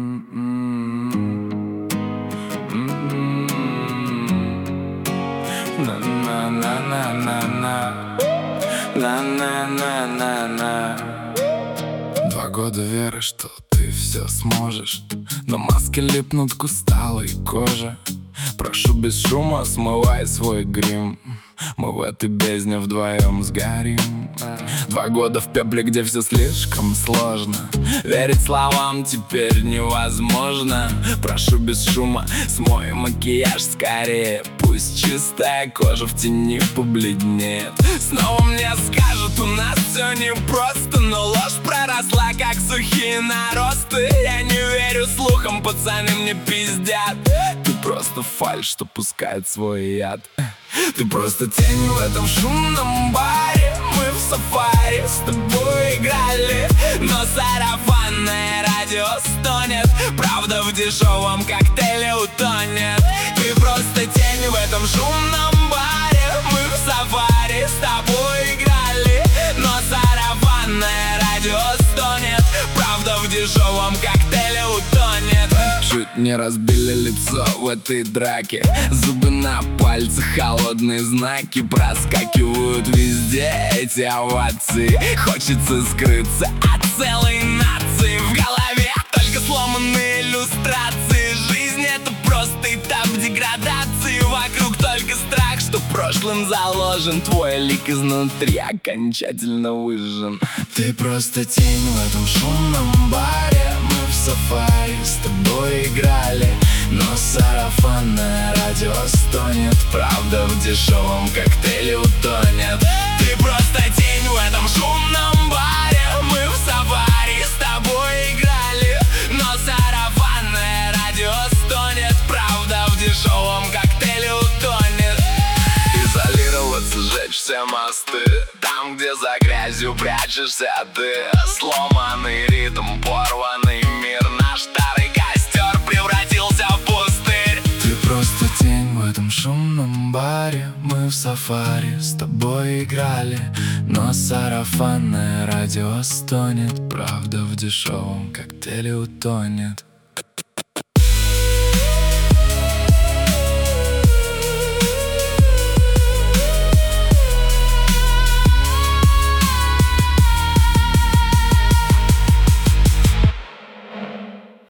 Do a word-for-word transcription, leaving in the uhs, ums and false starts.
Два года веры, что ты все сможешь, но маски липнут к усталой коже. Прошу без шума, смывай свой грим, мы в этой бездне вдвоем сгорим. Два года в пепле, где все слишком сложно, верить словам теперь невозможно. Прошу без шума, смой макияж скорее, пусть чистая кожа в тени побледнеет. Снова мне скажут, у нас все непросто, но ложь проросла, как сухие наросты. Я не верю слухам, пацаны мне пиздят. Ты просто фальшь, что пускает свой яд. Ты просто тень в этом шумном баре. Мы в сафари с тобой играли, но сарафанное радио стонет, правда в дешевом коктейле утонет. Ты просто тень в этом шумном баре. Мы в сафари с тобой играли, но сарафанное радио стонет, правда в дешевом коктейле утонет. Чуть не разбили лицо в этой драке, зубы на пальцах, холодные знаки проскакивают везде эти овации. Хочется скрыться от целой нации, в голове только сломанные иллюстрации. Жизнь — это просто этап деградации, вокруг только страх, что прошлым заложен. Твой лик изнутри окончательно выжжен. Ты просто тень в этом шумном баре. Мы в сафари с тобой играли, но сарафанное радио стонет, правда в дешевом коктейле утонет. Ты просто тень в этом шумном баре. Мы в сафари с тобой играли, но сарафанное радио стонет, правда в дешевом коктейле утонет. Изолироваться, сжечь все мосты, там, где за грязью прячешься ты. Сломанный ритм, порванный мир, наш старый костер превратился в пустырь. Ты просто тень в этом шумном баре. Мы в сафари с тобой играли, но сарафанное радио стонет, правда в дешевом коктейле утонет.